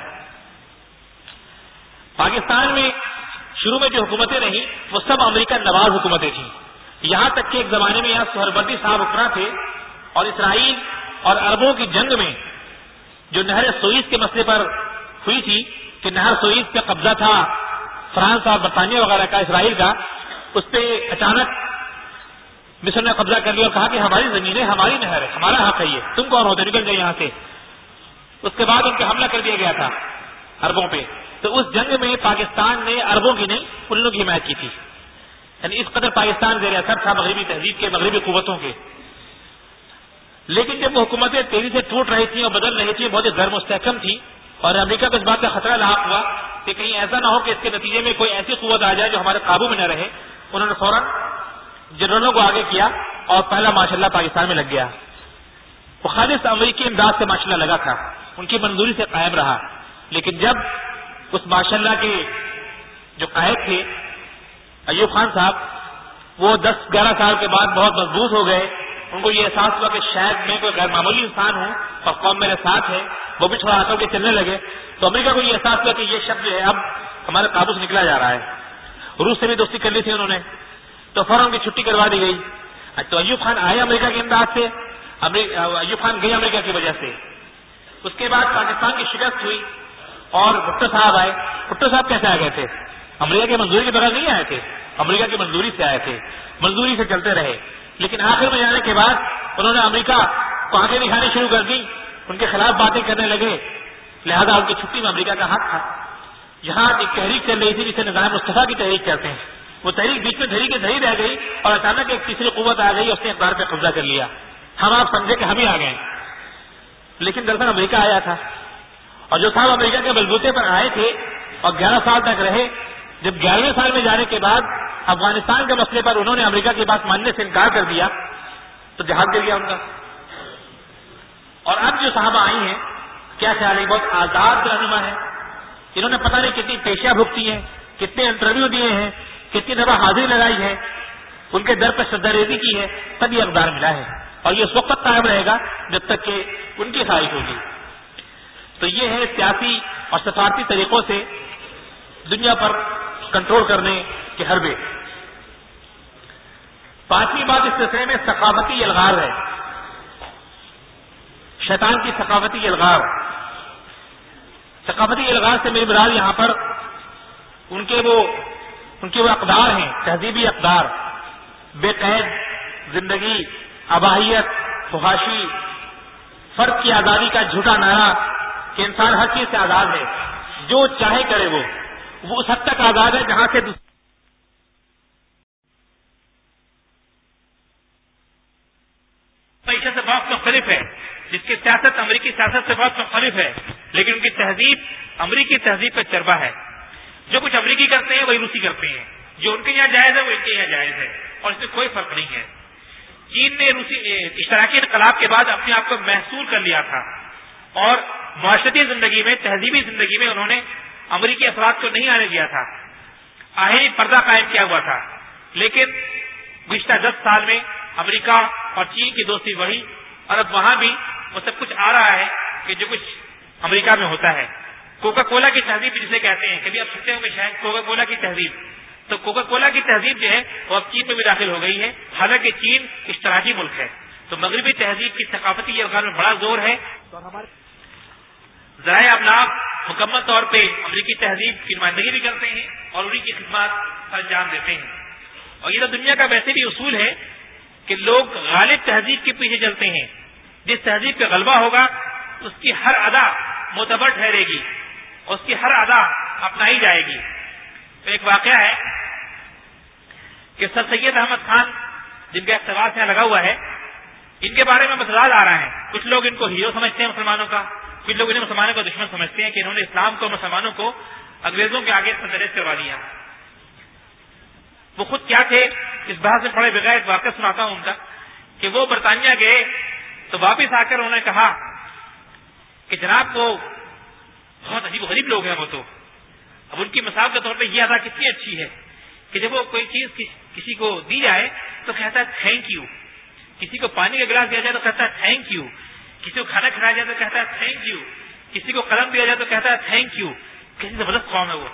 پاکستان میں شروع میں جو حکومتیں رہیں وہ سب امریکہ نواز حکومتیں تھیں. یہاں تک کہ ایک زمانے میں یہاں سہروردی صاحب حکمراں تھے، اور اسرائیل اور عربوں کی جنگ میں جو نہر سوئس کے مسئلے پر ہوئی تھی کہ نہر سوئس پہ قبضہ تھا فرانس اور برطانیہ وغیرہ کا، اسرائیل کا، اس پہ اچانک مصر نے قبضہ کر لیا اور کہا کہ ہماری زمین ہے، ہماری نہر ہے، ہمارا حق ہے، یہ تم کون ہوتے، نکل جائے یہاں سے. اس کے بعد ان پہ حملہ کر دیا گیا تھا عربوں پہ. تو اس جنگ میں پاکستان نے عربوں کی نہیں ان لوگوں کی حمایت کی تھی. یعنی اس قدر پاکستان زیر اثر تھا مغربی تہذیب کے، مغربی قوتوں کے. لیکن جب وہ حکومتیں تیزی سے ٹوٹ رہی تھیں اور بدل رہی تھیں، بہت غیر مستحکم تھی، اور امریکہ کو اس بات کا خطرہ لاحق ہوا کہ کہیں ایسا نہ ہو کہ اس کے نتیجے میں کوئی ایسی قوت آ جائے جو ہمارے قابو میں نہ رہے، انہوں نے فوراً جنرلوں کو آگے کیا اور پہلا ماشاءاللہ پاکستان میں لگ گیا. وہ خالص امریکی امداد سے ماشاءاللہ لگا تھا، ان کی منظوری سے قائم رہا. لیکن جب اس ماشاءاللہ کے جو قائد تھے ایوب خان صاحب، وہ 10-11 سال کے بعد بہت مضبوط ہو گئے. ان کو یہ احساس ہوا کہ شاید میں کوئی غیر معمولی انسان ہوں اور قوم میرے ساتھ ہے، وہ بھی تھوڑا آ کے چلنے لگے. تو امریکہ کو یہ احساس ہوا کہ یہ شخص جو ہے اب ہمارے قابو سے نکلا جا رہا ہے. روس سے بھی دوستی کر لی تھی انہوں نے، تو فوراً کی چھٹی کروا دی گئی. تو ایوب خان آئے امریکہ کی امداد سے، ایوب خان گئے امریکہ کی وجہ سے. اس کے بعد پاکستان کی شکست ہوئی اور بھٹو صاحب آئے. بھٹو صاحب کیسے آ گئے تھے؟ امریکہ کی منظوری کے بغیر نہیں آئے تھے، امریکہ کی منظوری سے آئے تھے، منظوری سے چلتے رہے. لیکن آخر میں جانے کے بعد انہوں نے امریکہ کو آنکھیں دکھانی شروع کر دی، ان کے خلاف باتیں کرنے لگے. لہذا ان کی چھٹی میں امریکہ کا حق تھا. یہاں ایک تحریک چل رہی تھی جسے نظام مصطفیٰ کی تحریک کہتے ہیں. وہ تحریک بیچ میں دھری کے دھری رہ گئی اور اچانک ایک تیسری قوت آ گئی، اس نے اقتدار پہ قبضہ کر لیا. ہم آپ سمجھے کہ ہم ہی آ گئے، لیکن دراصل امریکہ آیا تھا. اور جو صاحب امریکہ کے بلبوتے پر آئے تھے اور 11 سال تک رہے، جب 11ویں سال میں جانے کے بعد افغانستان کے مسئلے پر انہوں نے امریکہ کی بات ماننے سے انکار کر دیا تو جہاد گر گیا ان کا. اور اب جو صحابہ آئی ہیں، کیا خیال ہے؟ بہت آزاد رہنما ہے. انہوں نے پتہ نہیں کتنی پیشیاں بھگتی ہیں، کتنے انٹرویو دیے ہیں، کتنی دفعہ حاضری لگائی ہے. ان کے در پہ سجدہ ریزی کی ہے، تب یہ اقدار ملا ہے، اور یہ اس وقت تک قائم رہے گا جب تک کہ ان کی خواہش ہوگی۔ تو یہ ہے سیاسی اور سفارتی طریقوں سے دنیا پر کنٹرول کرنے کے حربے۔ پانچویں بات اس سلسلے میں ثقافتی الغار ہے، شیطان کی ثقافتی الغار۔ ثقافتی الغار سے میری مراد یہاں پر ان کے وہ اقدار ہیں، تہذیبی اقدار، بے قید زندگی، اباحیت، فحاشی، فرد کی آزادی کا جھوٹا نعرہ کہ انسان ہر چیز سے آزاد ہے، جو چاہے کرے وہ اس حد تک آزاد ہے جہاں سے معیشت سے بہت مختلف ہے، جس کی سیاست امریکی سیاست سے بہت مختلف ہے، لیکن ان کی تہذیب امریکی تہذیب کا چربہ ہے۔ جو کچھ امریکی کرتے ہیں وہی روسی کرتے ہیں، جو ان کے یہاں جائز ہے وہ ان کے یہاں جائز ہے، اور اس میں کوئی فرق نہیں ہے۔ چین نے اشتراکی انقلاب کے بعد اپنے آپ کو محصور کر لیا تھا، اور معاشرتی زندگی میں، تہذیبی زندگی میں انہوں نے امریکی افراد کو نہیں آنے دیا تھا، آہنی پردہ قائم کیا ہوا تھا۔ لیکن گزشتہ 10 سال میں امریکہ اور چین کی دوستی بڑھی، اور اب وہاں بھی وہ سب کچھ آ رہا ہے کہ جو کچھ امریکہ میں ہوتا ہے۔ کوکا کولا کی تہذیب جسے کہتے ہیں، کبھی آپ سنتے ہوں گے شاید کوکا کولا کی تہذیب، تو کوکا کولا کی تہذیب جو ہے وہ اب چین میں بھی داخل ہو گئی ہے، حالانکہ چین اشتراکی ملک ہے۔ تو مغربی تہذیب کی ثقافتی الغار میں بڑا زور ہے، اور ہمارے ذرائع ابلاغ مکمل طور پہ امریکی تہذیب کی نمائندگی بھی کرتے ہیں اور انہیں کی خدمات انجام دیتے ہیں۔ اور یہ تو دنیا کا ویسے بھی اصول ہے کہ لوگ غالب تہذیب کے پیچھے چلتے ہیں، جس تہذیب کا غلبہ ہوگا اس کی ہر ادا معتبر ٹھہرے گی، اور اس کی ہر ادا اپنائی جائے گی۔ تو ایک واقعہ ہے کہ سر سید احمد خان، جن کا اقتباس یہاں لگا ہوا ہے، ان کے بارے میں مسائل آ رہے ہیں۔ کچھ لوگ ان کو ہیرو سمجھتے ہیں مسلمانوں کا، کچھ لوگ انہیں مسلمانوں کا دشمن سمجھتے ہیں کہ انہوں نے اسلام کو، مسلمانوں کو انگریزوں کے آگے سرفراز کروا دیا۔ وہ خود کیا تھے اس بحث میں پڑے بغیر ایک واقعہ سناتا ہوں ان کا، کہ وہ برطانیہ گئے تو واپس آ کر انہوں نے کہا کہ جناب وہ بہت عجیب و غریب لوگ ہیں، وہ تو اب ان کی مثال کے طور پہ یہ ادا کتنی اچھی ہے کہ جب وہ کوئی چیز کسی کو دی جائے تو کہتا ہے تھینک یو، کسی کو پانی کا گلاس دیا جائے تو کہتا ہے تھینک یو، کسی کو کھانا کھلایا جائے تو کہتا ہے تھینک یو، کسی کو قلم دیا جائے تو کہتا ہے تھینک یو۔ کسی زبردست قوم ہے وہ۔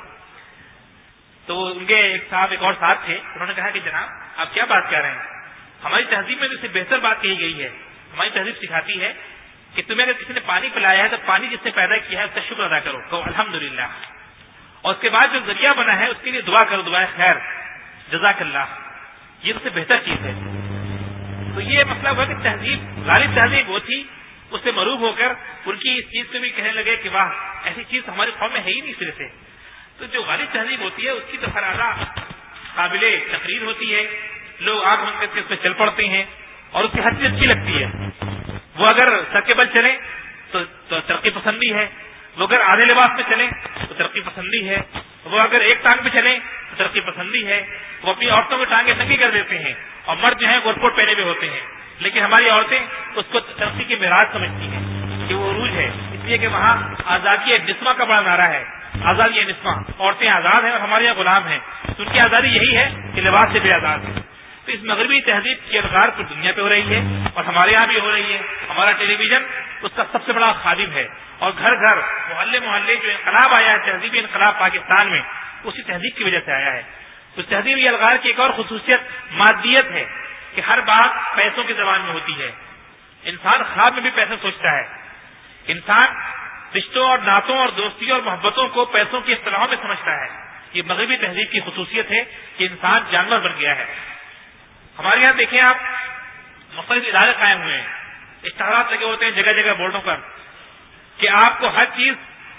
تو ان کے ایک اور صاحب تھے، انہوں نے کہا کہ جناب آپ کیا بات کر رہے ہیں، ہماری تہذیب میں تو اس سے بہتر بات کہی گئی ہے۔ ہماری تہذیب سکھاتی ہے کہ تمہیں اگر کسی نے پانی پلایا ہے تو پانی جس نے پیدا کیا ہے اس کا شکر ادا کرو، کہو الحمدللہ، اور اس کے بعد جو ذریعہ بنا ہے اس کے لیے دعا کرو، دعائے خیر، جزاک اللہ، یہ اس سے بہتر چیز ہے۔ تو یہ مطلب ہے کہ تہذیب، غالب تہذیب وہ تھی، اس سے مروب ہو کر ان کی اس چیز کو بھی کہنے لگے کہ واہ ایسی چیز ہماری قوم میں ہے ہی نہیں سرے سے۔ تو جو غالب تہذیب ہوتی ہے اس کی تو فرادہ قابل تقریر ہوتی ہے، لوگ آگ بند کر کے اس پہ چل پڑتے ہیں اور اس کی ہر چیز اچھی لگتی ہے۔ وہ اگر سر کے بل چلیں تو ترقی پسندی ہے، وہ اگر آدھے لباس میں چلیں تو ترقی پسندی ہے، وہ اگر ایک ٹانگ پہ چلیں تو ترقی پسندی ہے، وہ اپنی عورتوں کو ٹانگیں ننگی کر دیتے ہیں، اور مرد جو ہیں کوٹ کوٹ پہنے ہوئے ہوتے ہیں، لیکن ہماری عورتیں اس کو ترقی کی معراج سمجھتی ہیں کہ وہ عروج ہے، اس لیے کہ وہاں آزادی نسواں کا بڑا نعرہ ہے، آزادی نسواں، عورتیں آزاد ہیں اور ہمارے یہاں غلام ہیں۔ تو ان کی آزادی یہی ہے کہ لباس سے بھی آزاد ہے۔ تو اس مغربی تہذیب کی الغار پر دنیا پہ ہو رہی ہے اور ہمارے یہاں بھی ہو رہی ہے۔ ہمارا ٹیلی ویژن اس کا سب سے بڑا خادم ہے، اور گھر گھر، محلے محلے جو انقلاب آیا ہے، تہذیبی انقلاب پاکستان میں، اسی تہذیب کی وجہ سے آیا ہے۔ تو تہذیبی الغار کی ایک اور خصوصیت مادیت ہے کہ ہر بات پیسوں کی زبان میں ہوتی ہے۔ انسان خواب میں بھی پیسے سوچتا ہے، انسان رشتوں اور نعتوں اور دوستیوں اور محبتوں کو پیسوں کی اصطلاحوں میں سمجھتا ہے۔ یہ مغربی تہذیب کی خصوصیت ہے کہ انسان جانور بن گیا ہے۔ ہمارے یہاں دیکھیں آپ، مختلف ادارے قائم ہوئے ہیں، اشتہارات لگے ہوتے ہیں جگہ جگہ بورڈوں پر کہ آپ کو ہر چیز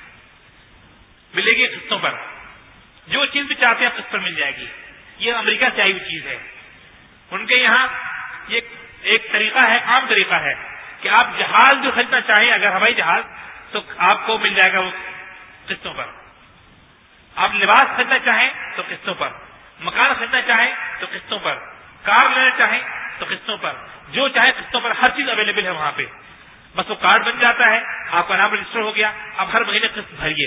ملے گی قسطوں پر، جو چیز بھی چاہتے ہیں قسط پر مل جائے گی۔ یہ امریکہ سے آئی ہوئی چیز ہے۔ ان کے یہاں یہ ایک طریقہ ہے، عام طریقہ ہے کہ آپ جہاز جو خریدنا چاہیں، اگر ہوائی جہاز، تو آپ کو مل جائے گا وہ قسطوں پر۔ آپ لباس خریدنا چاہیں تو قسطوں پر، مکان خریدنا چاہیں تو قسطوں پر، کار لینا چاہیں تو قسطوں پر، جو چاہے قسطوں پر، ہر چیز اویلیبل ہے وہاں پہ۔ بس وہ کارڈ بن جاتا ہے، آپ کا نام رجسٹر ہو گیا، اب ہر مہینے قسط بھریے۔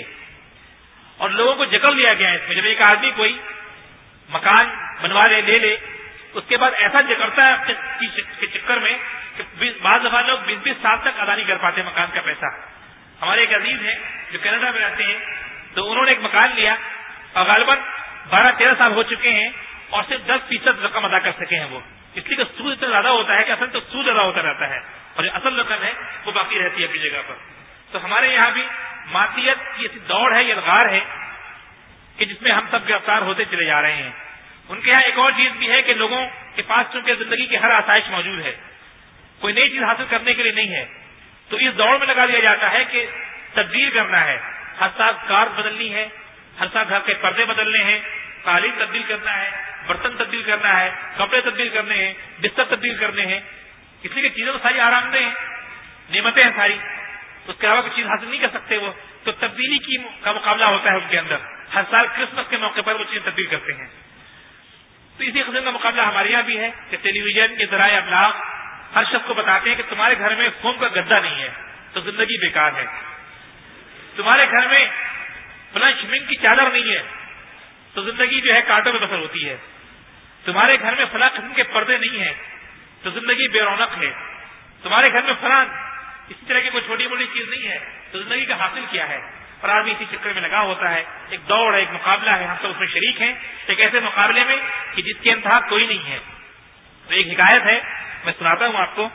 اور لوگوں کو جکڑ دیا گیا ہے اس میں، جب ایک آدمی کوئی مکان بنوا لے، لے لے، اس کے بعد ایسا جگڑتا ہے کے چکر میں کہ بعض دفعہ لوگ 20-20 سال تک ادا نہیں کر پاتے مکان کا پیسہ. ہمارے ایک عزیز ہیں جو کینیڈا میں رہتے ہیں, تو انہوں نے ایک مکان لیا اور غالباً 12-13 سال ہو چکے ہیں اور صرف 10% رقم ادا کر سکے ہیں وہ, اس لیے کہ سود اتنا زیادہ ہوتا ہے کہ اصل تو سود ادا ہوتا رہتا ہے اور جو اصل رقم ہے وہ باقی رہتی ہے اپنی جگہ پر. تو ہمارے یہاں بھی معصیت کی ایسی دوڑ ہے, یلغار ہے کہ جس میں ہم سب گرفتار ہوتے چلے جا رہے ہیں. ان کے یہاں ایک اور چیز بھی ہے کہ لوگوں کے پاس چونکہ زندگی کی ہر آسائش موجود ہے, کوئی نئی چیز حاصل کرنے کے لیے نہیں ہے, تو اس دوڑ میں لگا دیا جاتا ہے کہ تبدیل کرنا ہے, ہر سال کار بدلنی ہے, ہر سال گھر کے پردے بدلنے ہیں, قالین تبدیل کرنا ہے, برتن تبدیل کرنا ہے, کپڑے تبدیل کرنے ہیں, بستر تبدیل کرنے ہیں. اس لیے کہ چیزیں تو ساری آرام دہ ہیں, نعمتیں ہیں ساری, اس کے علاوہ کوئی چیز حاصل نہیں کر سکتے وہ, تو تبدیلی کا مقابلہ ہوتا ہے ان کے اندر. ہر سال کرسمس کے موقع پر وہ چیزیں تبدیل کرتے ہیں. تو اسی قسم کا مقابلہ ہمارے یہاں بھی ہے کہ ٹیلی ویژن کے ذرائع ابلاغ ہر شخص کو بتاتے ہیں کہ تمہارے گھر میں فوم کا گدا نہیں ہے تو زندگی بیکار ہے, تمہارے گھر میں فلاں شمنگ کی چادر نہیں ہے تو زندگی جو ہے کانٹوں میں بسر ہوتی ہے, تمہارے گھر میں فلاں قسم کے پردے نہیں ہیں تو زندگی بے رونق ہے, تمہارے گھر میں فلاں اسی طرح کی کوئی چھوٹی موٹی چیز نہیں ہے تو زندگی کا حاصل کیا ہے. اور آدمی اسی چکر میں لگا ہوتا ہے, ایک دوڑ ہے, ایک مقابلہ ہے, ہم سب اس میں شریک ہیں, ایک ایسے مقابلے میں کہ جس کے انتہا کوئی نہیں ہے. تو ایک حکایت ہے, میں سناتا ہوں آپ کو.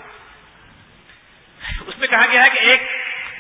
اس میں کہا گیا ہے کہ ایک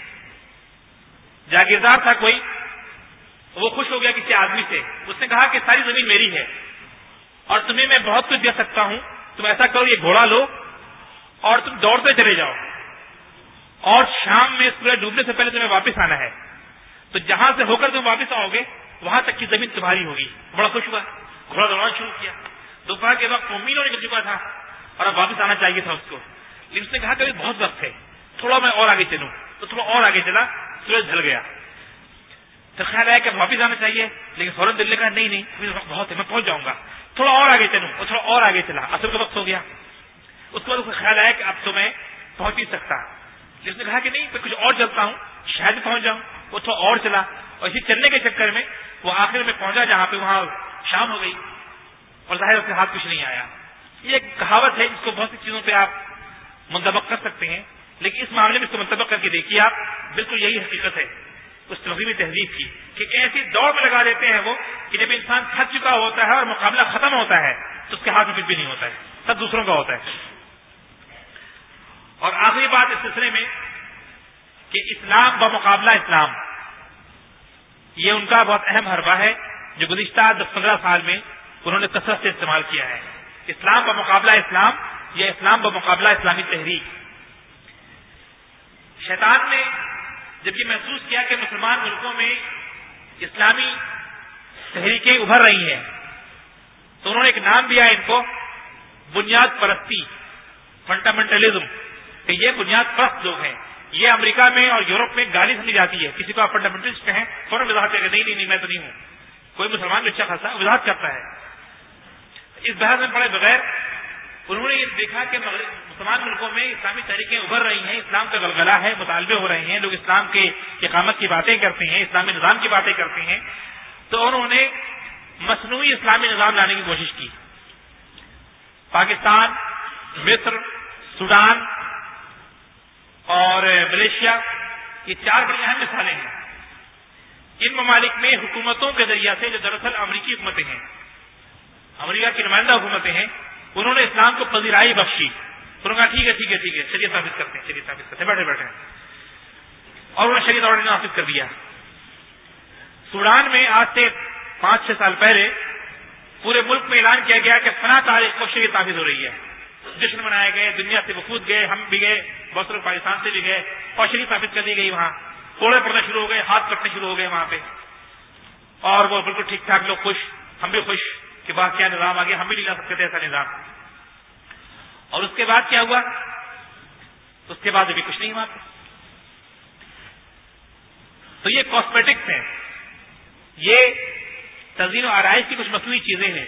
جاگیردار تھا کوئی, وہ خوش ہو گیا کسی آدمی سے, اس نے کہا کہ ساری زمین میری ہے اور تمہیں میں بہت کچھ دے سکتا ہوں, تم ایسا کرو یہ گھوڑا لو اور تم دوڑتے چلے جاؤ اور شام میں سورج ڈوبنے سے پہلے تمہیں واپس آنا ہے, تو جہاں سے ہو کر تم واپس آؤ گے وہاں تک کی زمین تمہاری ہوگی. بڑا خوش ہوا, گھوڑا دوڑنا شروع کیا. دوپہر کے وقت وہ میلوں نکل چکا تھا اور اب واپس آنا چاہیے تھا اس کو, لیکن اس نے کہا کہ ابھی بہت وقت ہے, تھوڑا میں اور آگے چلوں. تو تھوڑا اور آگے چلا, سورج ڈھل گیا. تو خیال آیا کہ واپس آنا چاہیے, لیکن فوراً دل نے کہا نہیں نہیں وقت بہت ہے, میں پہنچ جاؤں گا, تھوڑا اور آگے چلوں. اور تھوڑا اور آگے چلا, اصل کا وقت ہو گیا. اس کے بعد اس کو خیال آیا کہ اب تو میں پہنچ ہی سکتا. اس نے کہا کہ نہیں میں کچھ اور چلتا ہوں, شاید پہنچ جاؤں. وہ تھوڑا اور چلا اور اسی چلنے کے چکر میں وہ آخر میں پہنچا جہاں پہ وہاں شام ہو گئی اور ظاہر اس کے ہاتھ کچھ نہیں آیا. یہ ایک کہاوت ہے جس کو بہت سی چیزوں پہ آپ منطبق کر سکتے ہیں, لیکن اس معاملے میں اس کو منطبق کر کے دیکھیے آپ, بالکل یہی حقیقت ہے اس تہذیبی تہذیب کی کہ ایسی دوڑ میں لگا دیتے ہیں وہ کہ جب انسان تھک چکا ہوتا ہے اور مقابلہ ختم ہوتا ہے تو اس کے ہاتھ میں کچھ بھی نہیں ہوتا ہے, سب دوسروں کا ہوتا ہے. اور آخری بات اس سلسلے میں کہ اسلام بمقابلہ اسلام, یہ ان کا بہت اہم حربہ ہے جو گزشتہ 10-15 سال میں انہوں نے کثرت سے استعمال کیا ہے. اسلام بمقابلہ اسلام یا اسلام بمقابلہ اسلامی تحریک. شیطان نے جب یہ محسوس کیا کہ مسلمان ملکوں میں اسلامی تحریکیں ابھر رہی ہیں تو انہوں نے ایک نام دیا ان کو بنیاد پرستی, فنڈامنٹلزم, کہ یہ بنیاد پرست لوگ ہیں. یہ امریکہ میں اور یورپ میں گالی سمجھی جاتی ہے, کسی کو آپ فنڈامنٹلسٹ کہیں فوراً وضاحت کریں کہ نہیں میں تو نہیں ہوں. کوئی مسلمان اچھا خاصا وضاحت کرتا ہے. اس بحث میں پڑے بغیر انہوں نے یہ دیکھا کہ مسلمان ملکوں میں اسلامی تحریکیں ابھر رہی ہیں, اسلام کا غلغلہ ہے, مطالبے ہو رہے ہیں, لوگ اسلام کے اقامت کی باتیں کرتے ہیں, اسلامی نظام کی باتیں کرتے ہیں. تو انہوں نے مصنوعی اسلامی نظام لانے کی کوشش کی. پاکستان, مصر, سوڈان اور ملیشیا, یہ 4 بڑی اہم مثالیں ہیں. ان ممالک میں حکومتوں کے ذریعہ سے جو دراصل امریکی حکومتیں ہیں, امریکہ کی نمائندہ حکومتیں ہیں, انہوں نے اسلام کو پذیرائی بخشی. انہوں نے کہا ٹھیک ہے شریعت نافذ کرتے ہیں, بیٹھے اور انہوں نے شریعت آرڈر نافذ کر دیا. سوڈان میں آج سے 5-6 سال پہلے پورے ملک میں اعلان کیا گیا کہ فلاں تاریخ کو شریعت نافذ ہو رہی ہے. جشن منائے گئے, دنیا سے وفود گئے, ہم بھی گئے, بہت سارے پاکستان سے بھی گئے, اور شریعت نافذ کر دی گئی. وہاں کوڑے پڑنا شروع ہو گئے, ہاتھ کٹنے شروع ہو گئے وہاں پہ, اور وہ بالکل ٹھیک ٹھاک لوگ خوش, ہم بھی خوش کہ باہر کیا نظام آ گیا, ہم بھی نہیں لا سکتے تھے ایسا نظام. اور اس کے بعد کیا ہوا؟ اس کے بعد ابھی کچھ نہیں ہوا. تو یہ کاسمیٹکس ہیں, یہ تزئین و آرائش کی کچھ مصنوعی چیزیں ہیں.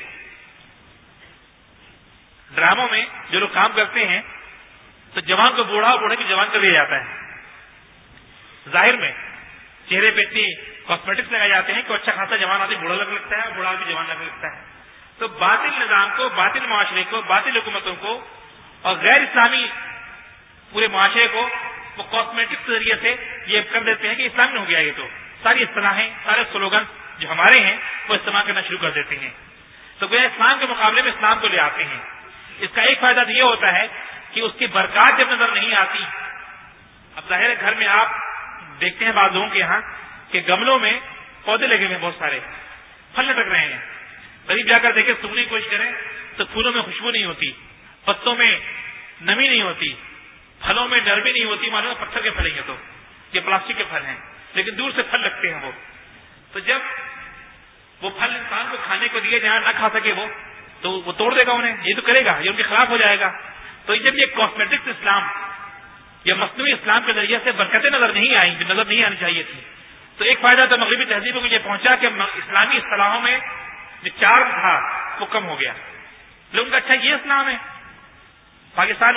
ڈراموں میں جو لوگ کام کرتے ہیں تو جوان کو بوڑھا اور بوڑھے کو جوان کر دیا جاتا ہے. ظاہر میں چہرے پہ اتنی کاسمیٹکس لگائے جاتے ہیں کہ اچھا خاصا جوان آدمی بوڑھا لگنے لگتا ہے اور بوڑھا آدمی جوان لگنے لگتا ہے. تو تو باطل نظام کو، باطل معاشرے کو، باطل حکومتوں کو اور غیر اسلامی پورے معاشرے کو وہ کاسمیٹک کے ذریعے سے یہ کر دیتے ہیں کہ اسلامی ہو گیا. یہ تو ساری اصطلاحیں، سارے سلوگن جو ہمارے ہیں وہ استعمال کرنا شروع کر دیتے ہیں. تو وہ اسلام کے مقابلے میں اسلام کو لے آتے ہیں. اس کا ایک فائدہ تو یہ ہوتا ہے کہ اس کی برکات جب نظر نہیں آتی. اب ظاہر ہے گھر میں آپ دیکھتے ہیں بعض لوگوں کے یہاں کہ گملوں میں پودے لگے ہوئے ہیں، بہت سارے پھل لٹک رہے ہیں. قریب جا کر دیکھیں، سننے کی کوشش کریں تو پھولوں میں خوشبو نہیں ہوتی، پتوں میں نمی نہیں ہوتی، پھلوں میں نرمی نہیں ہوتی. معلوم پتھر کے پھل ہیں تو یہ پلاسٹک کے پھل ہیں، لیکن دور سے پھل لگتے ہیں وہ. تو جب وہ پھل انسان کو کھانے کو دیے جہاں نہ کھا سکے وہ تو وہ توڑ دے گا انہیں، یہ تو کرے گا، یہ ان کے خلاف ہو جائے گا. تو جب یہ کاسمیٹکس اسلام یا مصنوعی اسلام کے ذریعے سے برکتیں نظر نہیں آئیں جو نظر نہیں آنی چاہیے تھی، تو ایک فائدہ تو مغربی تہذیبوں کو یہ پہنچا کہ اسلامی اصطلاحوں میں جو چارم تھا وہ کم ہو گیا. لوگوں کا اچھا یہ اسلام ہے. پاکستان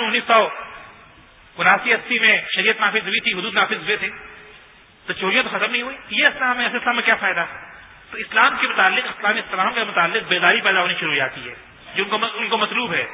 1979-80 میں شریعت نافذ ہوئی تھی، حدود نافذ ہوئے تھے، تو چوریاں تو ختم نہیں ہوئی. یہ اسلام ہے، ایسے اسلام میں کیا فائدہ؟ تو اسلام کے متعلق، اسلامی اصطلاحوں کے متعلق بیداری پیدا ہونی شروع ہو جاتی ہے جو ان کو مطلوب ہے.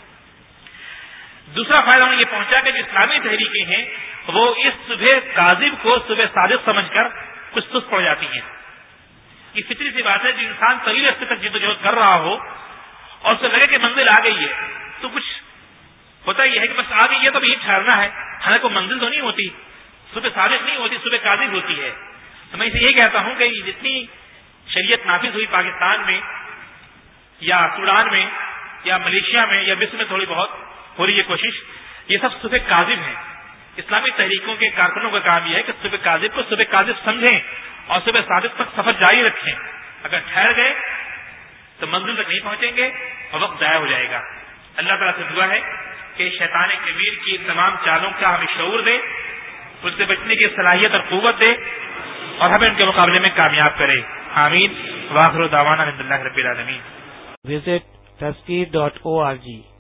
دوسرا فائدہ انہیں یہ پہنچا کہ جو اسلامی تحریکیں ہیں وہ اس صبح کاذب کو صبح صادق سمجھ کر کچھ سست پڑ جاتی ہیں. یہ فطری سی بات ہے. جو انسان طویل عرصے تک جدوجہد کر رہا ہو اور اسے لگے کہ منزل آ گئی ہے تو کچھ ہوتا یہ ہے کہ بس آ گئی ہے تو اب یہ ٹھہرنا ہے. حالانکہ کوئی منزل تو نہیں ہوتی، صبح صادق نہیں ہوتی، صبح کاذب ہوتی ہے. تو میں اسے یہ کہتا ہوں کہ جتنی شریعت نافذ ہوئی پاکستان میں یا سوڈان میں یا ملیشیا میں یا مصر میں تھوڑی بہت ہو رہی ہے کوشش، یہ سب صبح کاذب ہیں. اسلامی تحریکوں کے کارکنوں کا کام یہ ہے کہ صبح کاذب کو صبح کاذب سمجھیں اور صبح صادق تک سفر جاری رکھیں. اگر ٹھہر گئے تو منزل تک نہیں پہنچیں گے اور وقت ضائع ہو جائے گا. اللہ تعالیٰ سے دعا ہے کہ شیطان کبیر کی تمام چالوں کا ہمیں شعور دے، اس سے بچنے کی صلاحیت اور قوت دے اور ہمیں ان کے مقابلے میں کامیاب کرے. آمین. وآخر دعوانا الحمدللہ رب العالمین. Visit taskeer.org